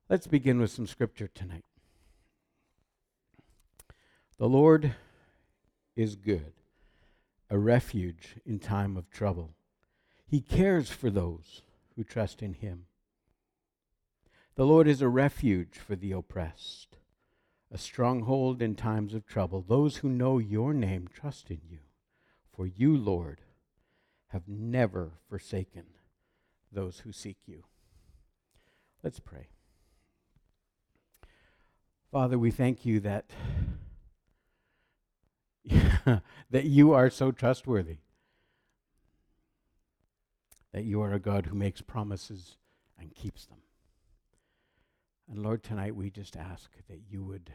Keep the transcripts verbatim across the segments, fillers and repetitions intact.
Let's begin with some scripture tonight. The Lord is good, a refuge in time of trouble. He cares for those who trust in him. The Lord is a refuge for the oppressed, a stronghold in times of trouble. Those who know your name trust in you, for you, Lord, have never forsaken those who seek you. Let's pray. Father, we thank you that, that you are so trustworthy, that you are a God who makes promises and keeps them. And Lord, tonight we just ask that you would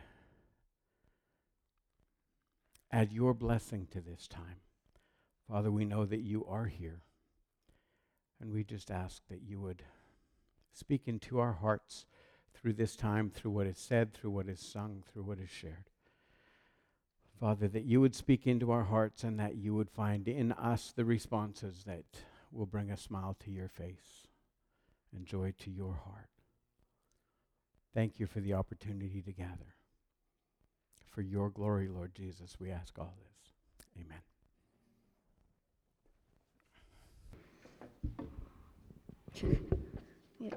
add your blessing to this time. Father, we know that you are here, and we just ask that you would speak into our hearts through this time, through what is said, through what is sung, through what is shared. Father, that you would speak into our hearts and that you would find in us the responses that will bring a smile to your face and joy to your heart. Thank you for the opportunity to gather. For your glory, Lord Jesus, we ask all this. Amen. Yeah.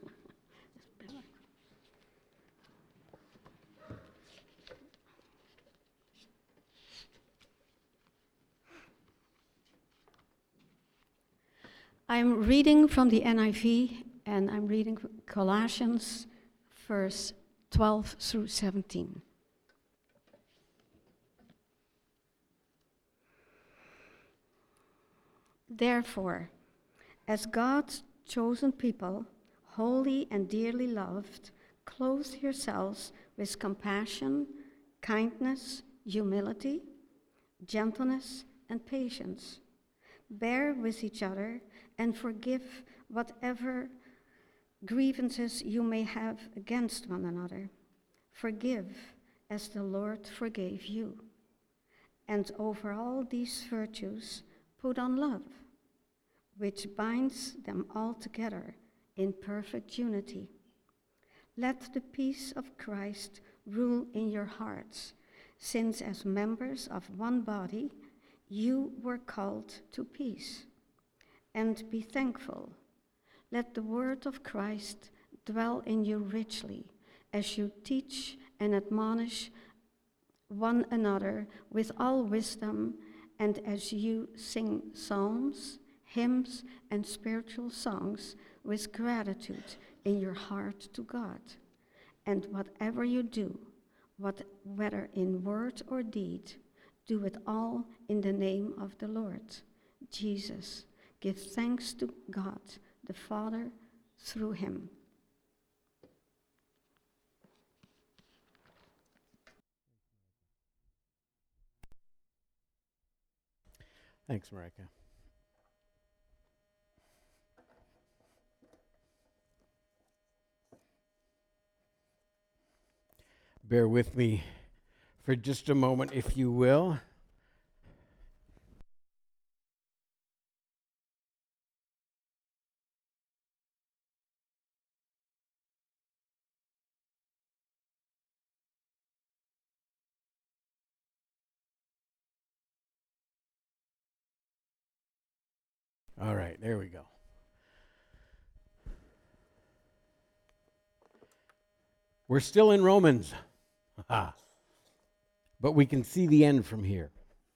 I'm reading from the N I V, and I'm reading Colossians, verse twelve through seventeen. Therefore, as God's chosen people, holy and dearly loved, clothe yourselves with compassion, kindness, humility, gentleness, and patience. Bear with each other and forgive whatever grievances you may have against one another. Forgive as the Lord forgave you. And over all these virtues, put on love, which binds them all together in perfect unity. Let the peace of Christ rule in your hearts, since as members of one body, you were called to peace. And be thankful. Let the word of Christ dwell in you richly, as you teach and admonish one another with all wisdom, and as you sing psalms, hymns, and spiritual songs with gratitude in your heart to God. And whatever you do, what, whether in word or deed, do it all in the name of the Lord Jesus. Give thanks to God, the Father, through him. Thanks, Marika. Bear with me for just a moment, if you will. All right, there we go. We're still in Romans, but we can see the end from here.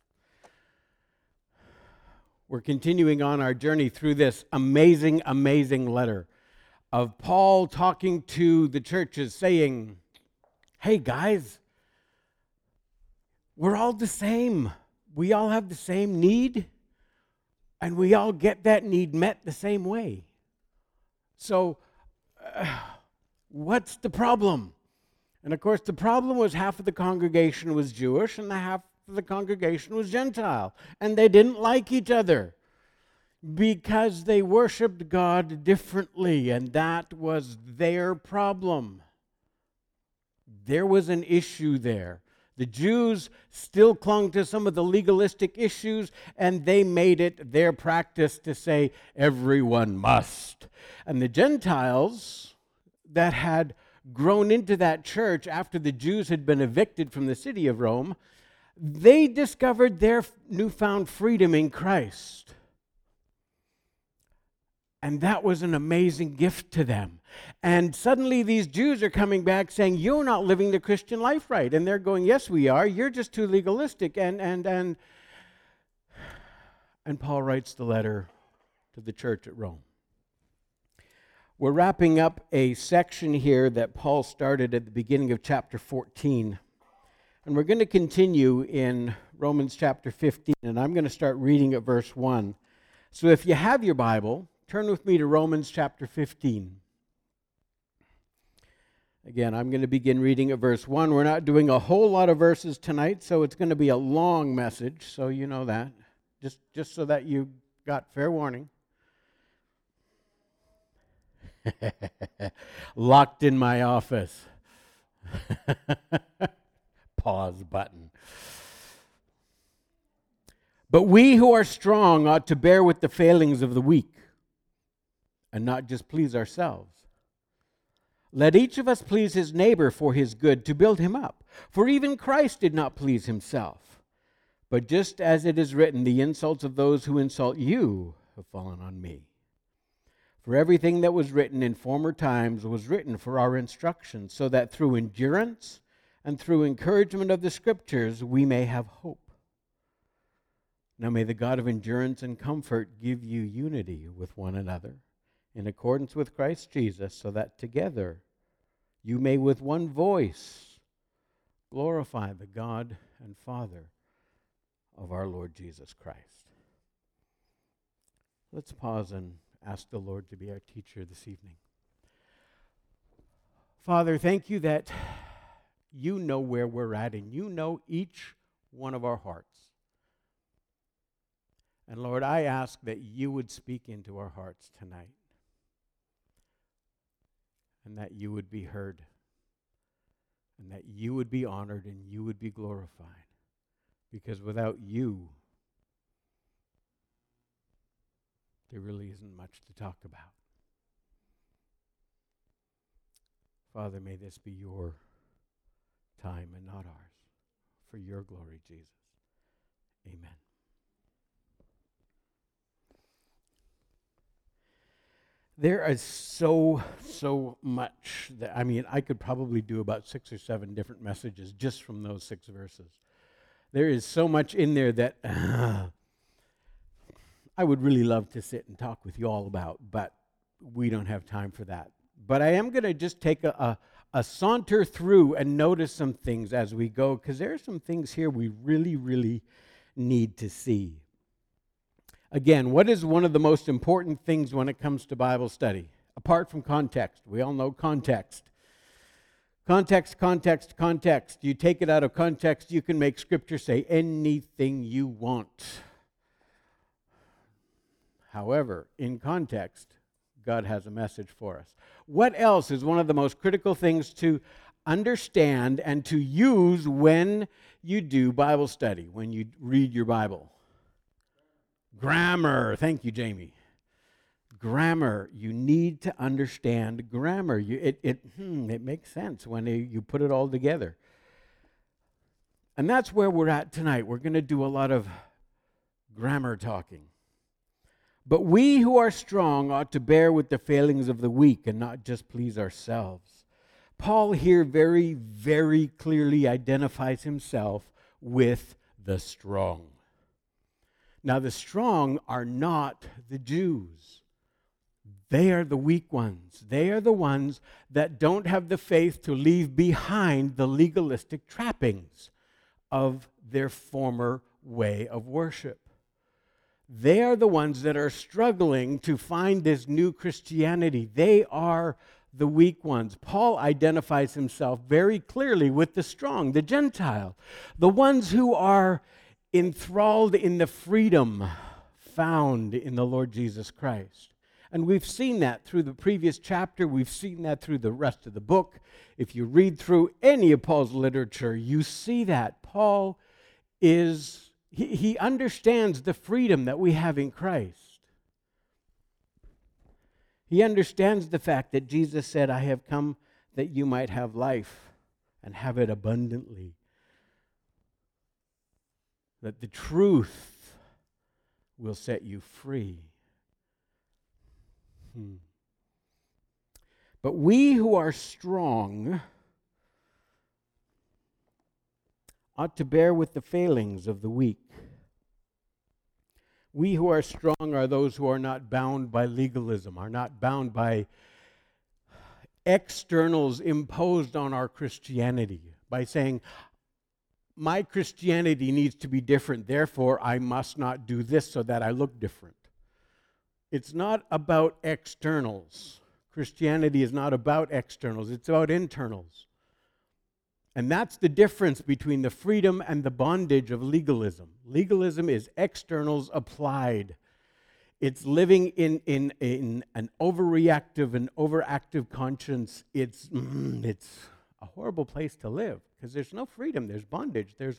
We're continuing on our journey through this amazing, amazing letter of Paul talking to the churches saying, hey guys, we're all the same. We all have the same need, and we all get that need met the same way. So, uh, what's the problem? And of course, the problem was half of the congregation was Jewish and the half of the congregation was Gentile. And they didn't like each other because they worshiped God differently, and that was their problem. There was an issue there. The Jews still clung to some of the legalistic issues, and they made it their practice to say, everyone must. And the Gentiles that had grown into that church after the Jews had been evicted from the city of Rome, they discovered their newfound freedom in Christ. And that was an amazing gift to them. And suddenly these Jews are coming back saying, you're not living the Christian life right. And they're going, yes, we are. You're just too legalistic. And, and, and, and Paul writes the letter to the church at Rome. We're wrapping up a section here that Paul started at the beginning of chapter fourteen. And we're going to continue in Romans chapter fifteen, and I'm going to start reading at verse one. So if you have your Bible, turn with me to Romans chapter fifteen. Again, I'm going to begin reading at verse one. We're not doing a whole lot of verses tonight, so it's going to be a long message, so you know that. Just, just so that you got fair warning. Locked in my office. Pause button. But we who are strong ought to bear with the failings of the weak and not just please ourselves. Let each of us please his neighbor for his good, to build him up. For even Christ did not please himself. But just as it is written, the insults of those who insult you have fallen on me. For everything that was written in former times was written for our instruction, so that through endurance and through encouragement of the Scriptures we may have hope. Now may the God of endurance and comfort give you unity with one another, in accordance with Christ Jesus, so that together you may with one voice glorify the God and Father of our Lord Jesus Christ. Let's pause and ask the Lord to be our teacher this evening. Father, thank you that you know where we're at, and you know each one of our hearts. And Lord, I ask that you would speak into our hearts tonight, and that you would be heard, and that you would be honored, and you would be glorified. Because without you, there really isn't much to talk about. Father, may this be your time and not ours. For your glory, Jesus. Amen. There is so, so much that, I mean, I could probably do about six or seven different messages just from those six verses. There is so much in there that uh, I would really love to sit and talk with you all about, but we don't have time for that. But I am going to just take a, a, a saunter through and notice some things as we go, because there are some things here we really, really need to see. Again, what is one of the most important things when it comes to Bible study? Apart from context. We all know context. Context, context, context. You take it out of context, you can make Scripture say anything you want. However, in context, God has a message for us. What else is one of the most critical things to understand and to use when you do Bible study, when you read your Bible? Grammar. Thank you, Jamie. Grammar. You need to understand grammar. You, it, it, hmm, it makes sense when you put it all together. And that's where we're at tonight. We're going to do a lot of grammar talking. But we who are strong ought to bear with the failings of the weak and not just please ourselves. Paul here very, very clearly identifies himself with the strong. Now, the strong are not the Jews. They are the weak ones. They are the ones that don't have the faith to leave behind the legalistic trappings of their former way of worship. They are the ones that are struggling to find this new Christianity. They are the weak ones. Paul identifies himself very clearly with the strong, the Gentile, the ones who are enthralled in the freedom found in the Lord Jesus Christ. And we've seen that through the previous chapter. We've seen that through the rest of the book. If you read through any of Paul's literature, you see that Paul is, he, he understands the freedom that we have in Christ. He understands the fact that Jesus said, I have come that you might have life and have it abundantly. That the truth will set you free. Hmm. But we who are strong ought to bear with the failings of the weak. We who are strong are those who are not bound by legalism, are not bound by externals imposed on our Christianity, by saying, my Christianity needs to be different, therefore I must not do this so that I look different. It's not about externals. Christianity is not about externals, it's about internals. And that's the difference between the freedom and the bondage of legalism. Legalism is externals applied. It's living in, in, in an overreactive and overactive conscience. It's, mm, it's a horrible place to live because there's no freedom, there's bondage, there's...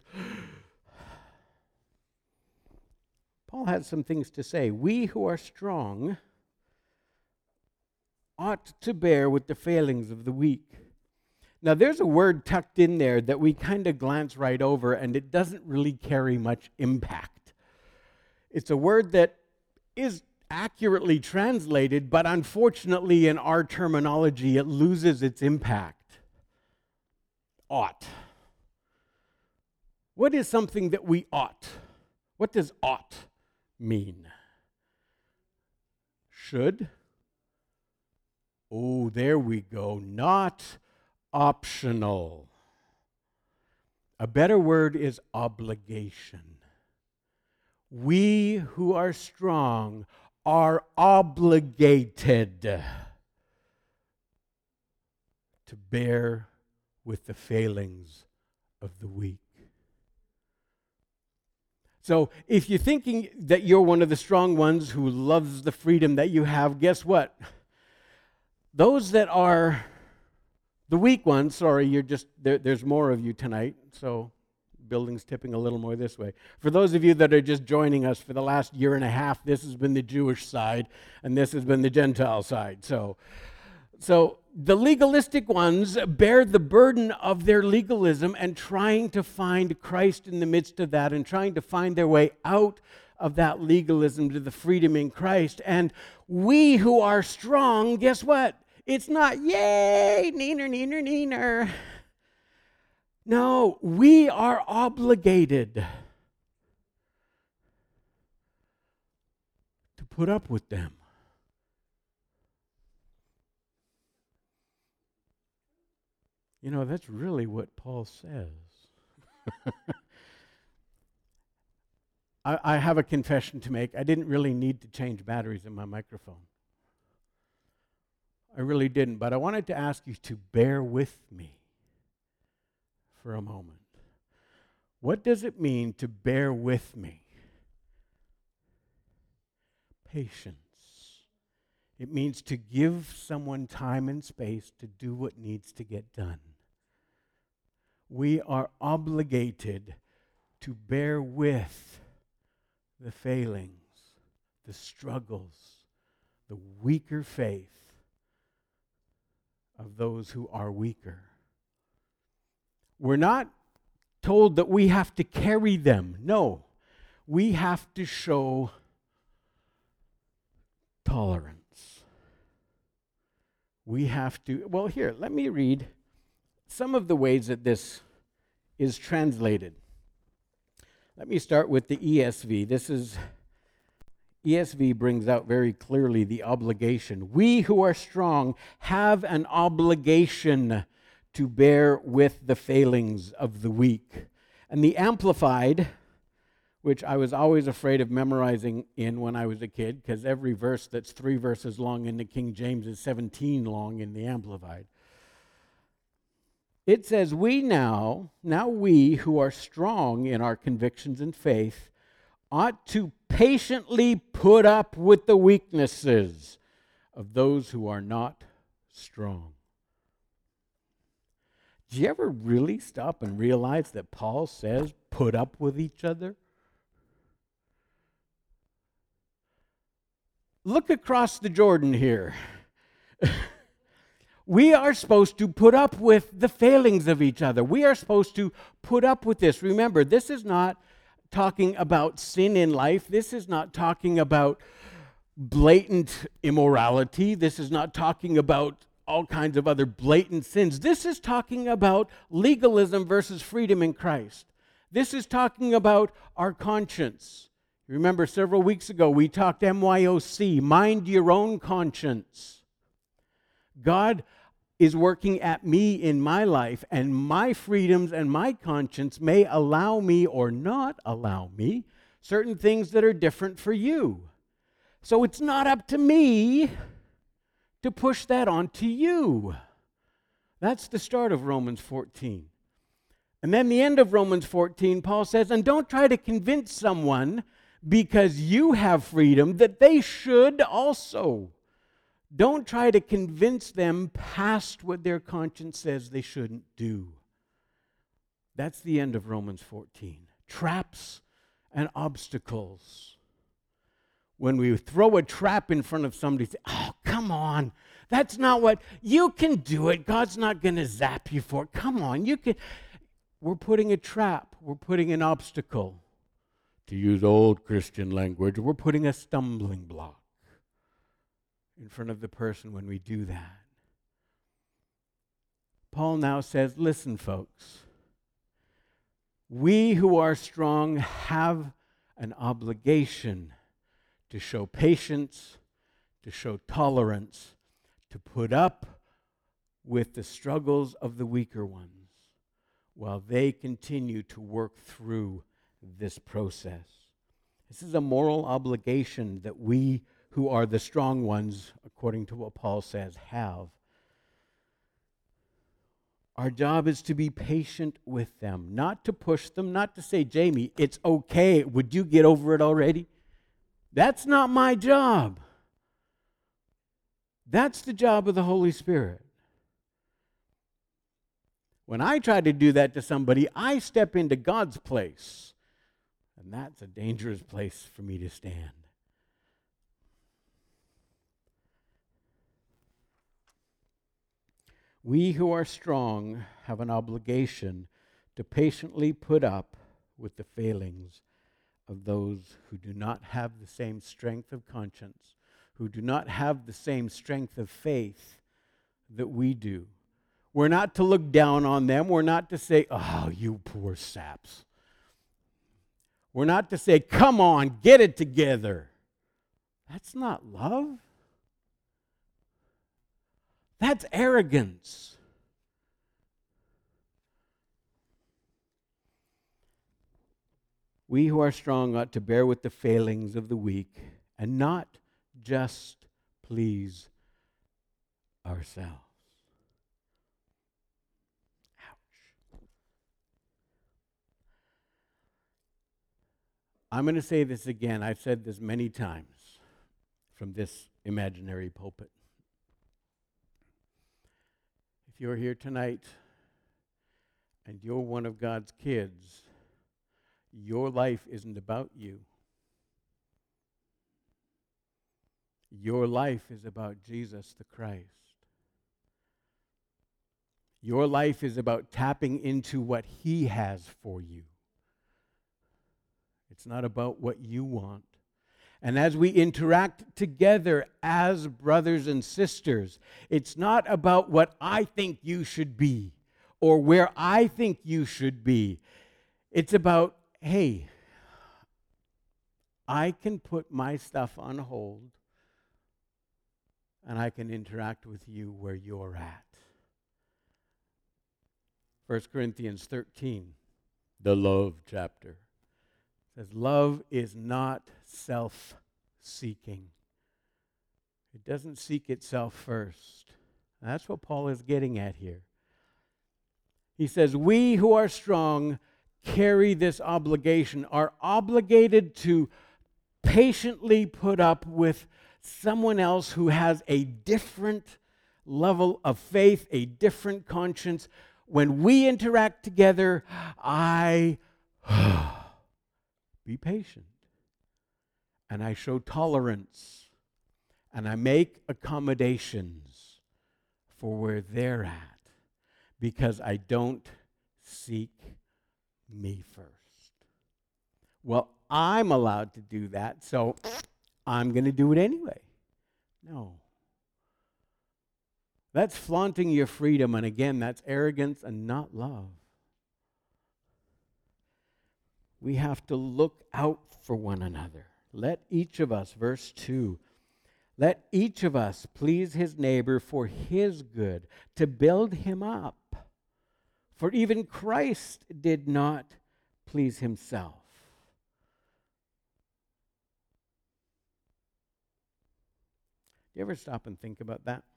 Paul has some things to say. We who are strong ought to bear with the failings of the weak. Now, there's a word tucked in there that we kind of glance right over, and it doesn't really carry much impact. It's a word that is accurately translated, but unfortunately in our terminology, it loses its impact. Ought. What is something that we ought? What does ought mean? Should? Oh, there we go. Not optional. A better word is obligation. We who are strong are obligated to bear with the failings of the weak. So if you're thinking that you're one of the strong ones who loves the freedom that you have, guess what? Those that are the weak ones, sorry, you're just there, there's more of you tonight, so building's tipping a little more this way. For those of you that are just joining us for the last year and a half, this has been the Jewish side, and this has been the Gentile side. So, so the legalistic ones bear the burden of their legalism and trying to find Christ in the midst of that and trying to find their way out of that legalism to the freedom in Christ. And we who are strong, guess what? It's not, yay, neener, neener, neener. No, we are obligated to put up with them. You know, that's really what Paul says. I, I have a confession to make. I didn't really need to change batteries in my microphone. I really didn't, but I wanted to ask you to bear with me for a moment. What does it mean to bear with me? Patience. It means to give someone time and space to do what needs to get done. We are obligated to bear with the failings, the struggles, the weaker faith of those who are weaker. We're not told that we have to carry them. No, we have to show tolerance. We have to, well, here, let me read some of the ways that this is translated. Let me start with the E S V. This is, E S V brings out very clearly the obligation. We who are strong have an obligation to bear with the failings of the weak. And the Amplified, which I was always afraid of memorizing in when I was a kid, because every verse that's three verses long in the King James is seventeen long in the Amplified. It says, we now, now we who are strong in our convictions and faith, ought to patiently put up with the weaknesses of those who are not strong. Do you ever really stop and realize that Paul says, put up with each other? Look across the Jordan here. We are supposed to put up with the failings of each other. We are supposed to put up with this. Remember, this is not talking about sin in life. This is not talking about blatant immorality. This is not talking about all kinds of other blatant sins. This is talking about legalism versus freedom in Christ. This is talking about our conscience. Remember, several weeks ago, we talked M Y O C, mind your own conscience. God is working at me in my life, and my freedoms and my conscience may allow me or not allow me certain things that are different for you. So it's not up to me to push that onto you. That's the start of Romans fourteen. And then the end of Romans fourteen, Paul says, and don't try to convince someone because you have freedom that they should also. Don't try to convince them past what their conscience says they shouldn't do. That's the end of Romans fourteen. Traps and obstacles. When we throw a trap in front of somebody, say, oh, come on. That's not what, you can do it. God's not going to zap you for it. Come on, you can. We're putting a trap. We're putting an obstacle. To use old Christian language, we're putting a stumbling block in front of the person when we do that. Paul now says, listen, folks, we who are strong have an obligation to show patience, to show tolerance, to put up with the struggles of the weaker ones while they continue to work through this process. This is a moral obligation that we who are the strong ones, according to what Paul says, have. Our job is to be patient with them, not to push them, not to say, Jamie, it's okay. Would you get over it already? That's not my job. That's the job of the Holy Spirit. When I try to do that to somebody, I step into God's place. And that's a dangerous place for me to stand. We who are strong have an obligation to patiently put up with the failings of those who do not have the same strength of conscience, who do not have the same strength of faith that we do. We're not to look down on them. We're not to say, oh, you poor saps. We're not to say, come on, get it together. That's not love. That's arrogance. We who are strong ought to bear with the failings of the weak and not just please ourselves. Ouch. I'm going to say this again. I've said this many times from this imaginary pulpit. If you're here tonight and you're one of God's kids, your life isn't about you. Your life is about Jesus the Christ. Your life is about tapping into what He has for you. It's not about what you want. And as we interact together as brothers and sisters, it's not about what I think you should be or where I think you should be. It's about, hey, I can put my stuff on hold and I can interact with you where you're at. First Corinthians thirteen, the love chapter, says love is not self-seeking. It doesn't seek itself first. That's what Paul is getting at here. He says, we who are strong carry this obligation, are obligated to patiently put up with someone else who has a different level of faith, a different conscience. When we interact together, I be patient. And I show tolerance. And I make accommodations for where they're at because I don't seek me first. Well, I'm allowed to do that, so I'm going to do it anyway. No. That's flaunting your freedom, and again, that's arrogance and not love. We have to look out for one another. Let each of us, verse two, let each of us please his neighbor for his good, to build him up. For even Christ did not please himself. You ever stop and think about that?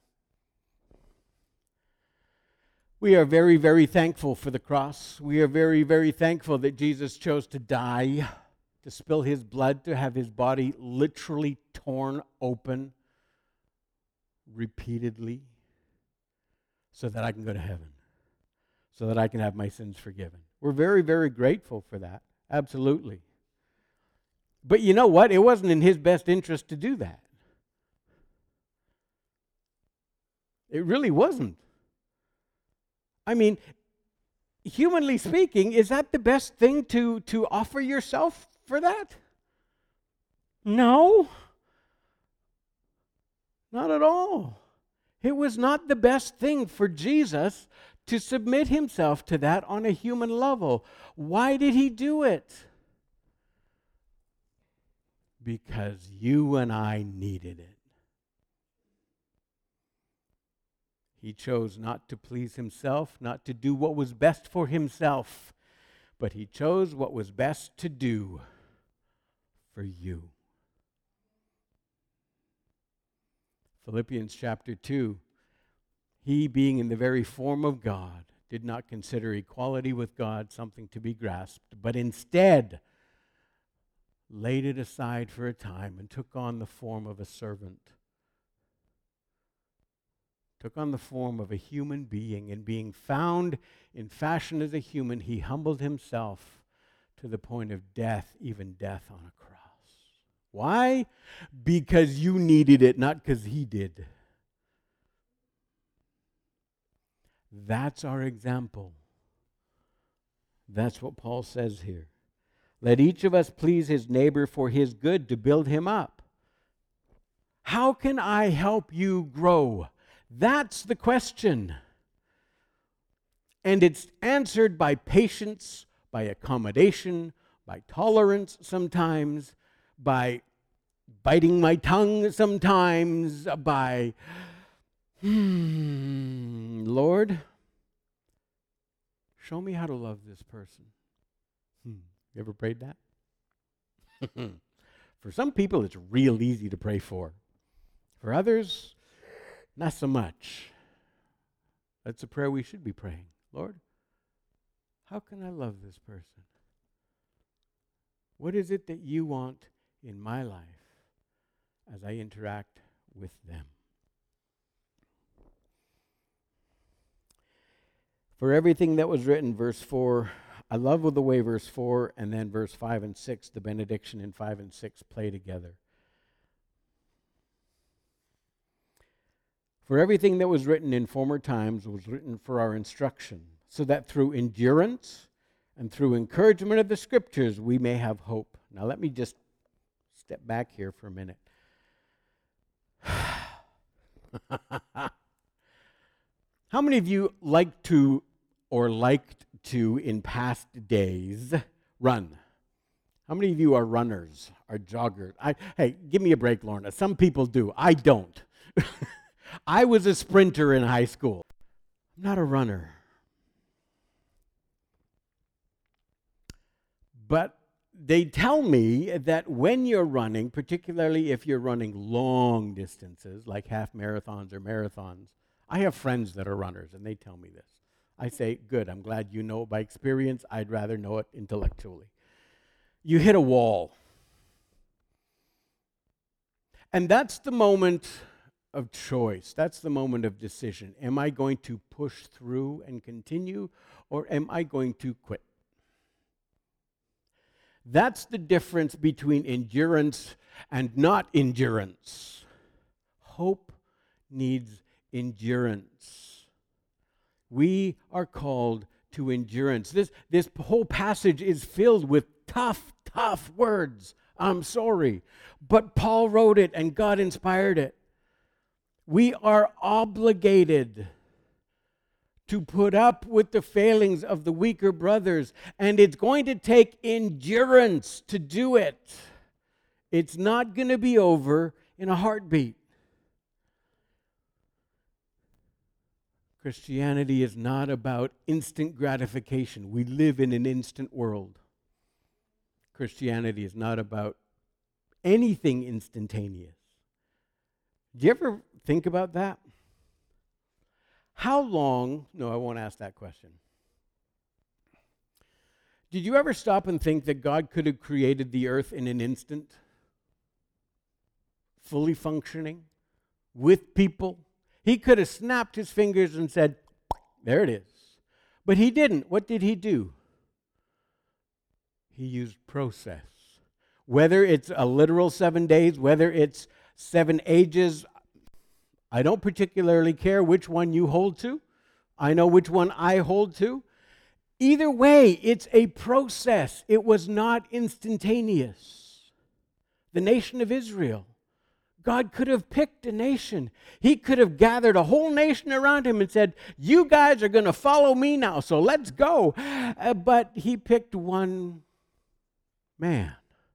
We are very, very thankful for the cross. We are very, very thankful that Jesus chose to die, to spill his blood, to have his body literally torn open repeatedly so that I can go to heaven, so that I can have my sins forgiven. We're very, very grateful for that. Absolutely. But you know what? It wasn't in his best interest to do that. It really wasn't. I mean, humanly speaking, is that the best thing to, to offer yourself for that? No. Not at all. It was not the best thing for Jesus to submit himself to that on a human level. Why did he do it? Because you and I needed it. He chose not to please himself, not to do what was best for himself, but he chose what was best to do for you. Philippians chapter two, he being in the very form of God, did not consider equality with God something to be grasped, but instead laid it aside for a time and took on the form of a servant. Took on the form of a human being, and being found in fashion as a human, he humbled himself to the point of death, even death on a cross. Why? Because you needed it, not because he did. That's our example. That's what Paul says here. Let each of us please his neighbor for his good, to build him up. How can I help you grow? That's the question. And it's answered by patience, by accommodation, by tolerance sometimes, by biting my tongue sometimes, by, hmm, Lord, show me how to love this person. Hmm. You ever prayed that? For some people, it's real easy to pray for. For others, not so much. That's a prayer we should be praying. Lord, how can I love this person? What is it that you want in my life as I interact with them? For everything that was written, verse four, I love the way verse four and then verse five and six, the benediction in five and six play together. For everything that was written in former times was written for our instruction, so that through endurance and through encouragement of the Scriptures we may have hope. Now let me just step back here for a minute. How many of you like to or liked to, in past days, run? How many of you are runners, are joggers? I, hey, give me a break, Lorna. Some people do. I don't. I was a sprinter in high school. I'm not a runner. But they tell me that when you're running, particularly if you're running long distances, like half marathons or marathons, I have friends that are runners, and they tell me this. I say, good, I'm glad you know it by experience. I'd rather know it intellectually. You hit a wall. And that's the moment of choice. That's the moment of decision. Am I going to push through and continue, or am I going to quit? That's the difference between endurance and not endurance. Hope needs endurance. We are called to endurance. This, this whole passage is filled with tough, tough words. I'm sorry. But Paul wrote it and God inspired it. We are obligated to put up with the failings of the weaker brothers, and it's going to take endurance to do it. It's not going to be over in a heartbeat. Christianity is not about instant gratification. We live in an instant world. Christianity is not about anything instantaneous. Do you ever think about that? How long, no, I won't ask that question. Did you ever stop and think that God could have created the earth in an instant? Fully functioning, with people? He could have snapped his fingers and said, there it is. But he didn't. What did he do? He used process. Whether it's a literal seven days, whether it's seven ages, I don't particularly care which one you hold to. I know which one I hold to. Either way, it's a process. It was not instantaneous. The nation of Israel. God could have picked a nation. He could have gathered a whole nation around him and said, you guys are going to follow me now, so let's go. Uh, but he picked one man.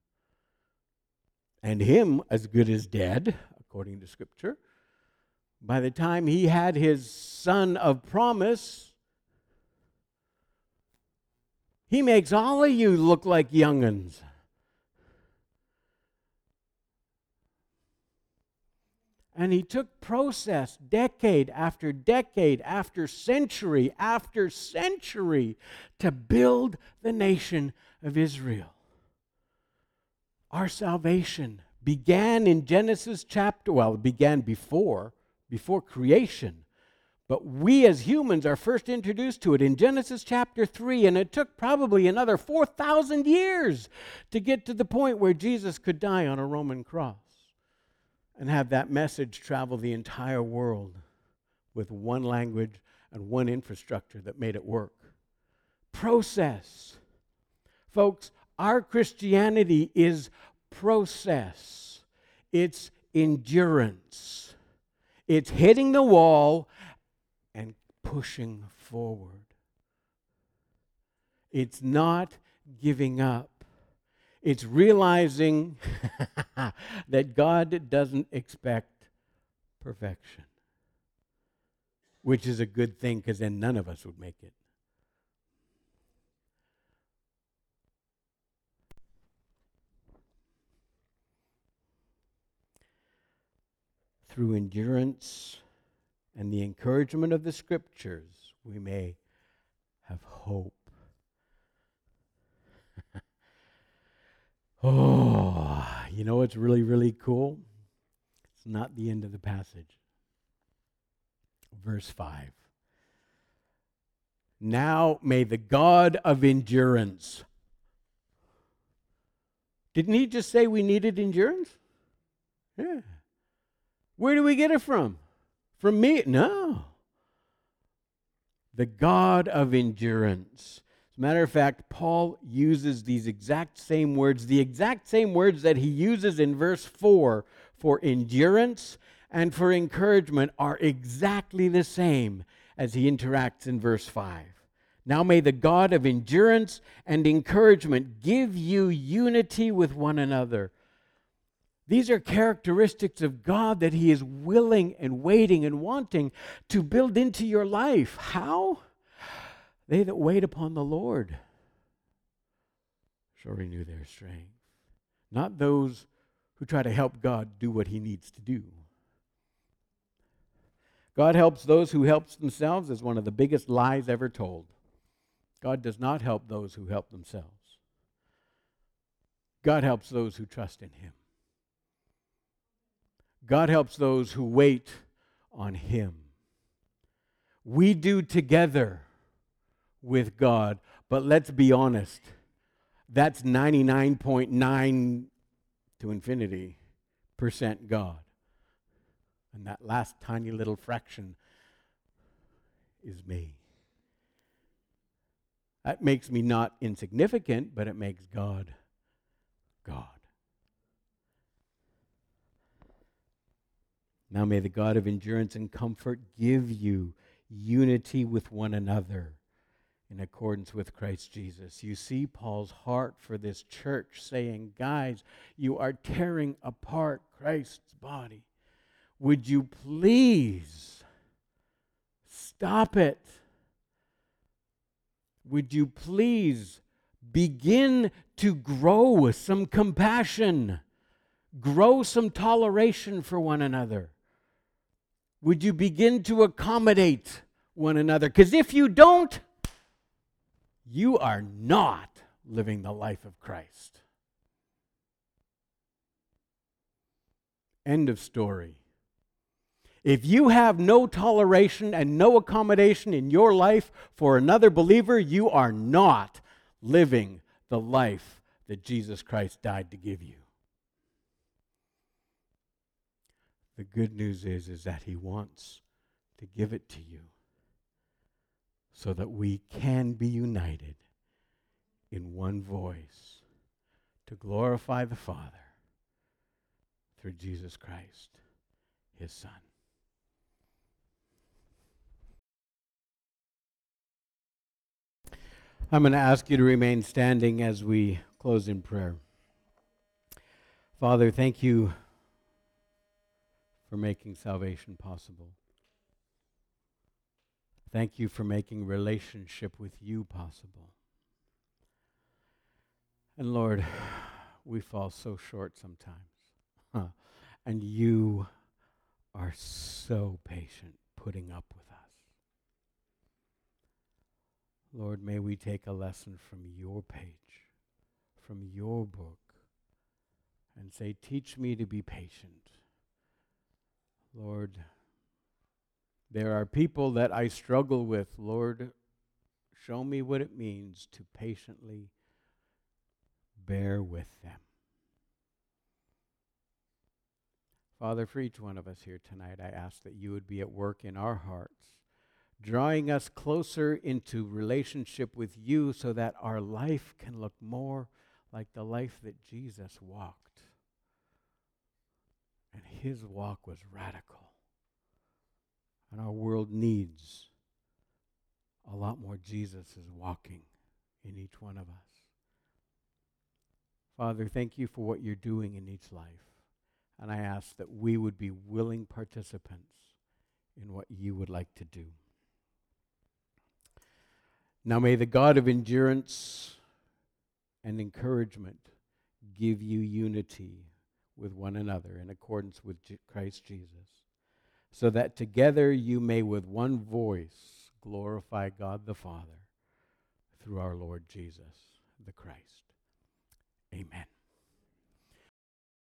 And him, as good as dead, according to Scripture. By the time he had his son of promise, he makes all of you look like young'uns. And he took process decade after decade after century after century to build the nation of Israel. Our salvation began in Genesis chapter, well, it began before, before creation. But we as humans are first introduced to it in Genesis chapter three, and it took probably another four thousand years to get to the point where Jesus could die on a Roman cross and have that message travel the entire world with one language and one infrastructure that made it work. Process. Folks, our Christianity is process. It's endurance. It's hitting the wall and pushing forward. It's not giving up. It's realizing that God doesn't expect perfection, which is a good thing because then none of us would make it. Through endurance and the encouragement of the Scriptures, we may have hope. Oh, you know what's really, really cool? It's not the end of the passage. Verse five. Now may the God of endurance. Didn't he just say we needed endurance? Yeah. Where do we get it from? From me? No. The God of endurance. As a matter of fact, Paul uses these exact same words, the exact same words that he uses in verse four for endurance and for encouragement are exactly the same as he interacts in verse five. Now may the God of endurance and encouragement give you unity with one another. These are characteristics of God that he is willing and waiting and wanting to build into your life. How? They that wait upon the Lord shall renew their strength. Not those who try to help God do what he needs to do. God helps those who help themselves is one of the biggest lies ever told. God does not help those who help themselves. God helps those who trust in him. God helps those who wait on him. We do together with God, but let's be honest, that's ninety-nine point nine to infinity percent God. And that last tiny little fraction is me. That makes me not insignificant, but it makes God God. Now may the God of endurance and comfort give you unity with one another in accordance with Christ Jesus. You see Paul's heart for this church, saying, guys, you are tearing apart Christ's body. Would you please stop it? Would you please begin to grow some compassion, grow some toleration for one another? Would you begin to accommodate one another? Because if you don't, you are not living the life of Christ. End of story. If you have no toleration and no accommodation in your life for another believer, you are not living the life that Jesus Christ died to give you. The good news is, is that He wants to give it to you so that we can be united in one voice to glorify the Father through Jesus Christ, His Son. I'm going to ask you to remain standing as we close in prayer. Father, thank you for making salvation possible. Thank you for making relationship with you possible. And Lord, we fall so short sometimes. Huh. And you are so patient putting up with us. Lord, may we take a lesson from your page, from your book, and say, teach me to be patient. Lord, there are people that I struggle with. Lord, show me what it means to patiently bear with them. Father, for each one of us here tonight, I ask that you would be at work in our hearts, drawing us closer into relationship with you so that our life can look more like the life that Jesus walked. And his walk was radical. And our world needs a lot more Jesus is walking in each one of us. Father, thank you for what you're doing in each life. And I ask that we would be willing participants in what you would like to do. Now may the God of endurance and encouragement give you unity with one another in accordance with J- Christ Jesus, so that together you may with one voice glorify God the Father through our Lord Jesus the Christ. Amen.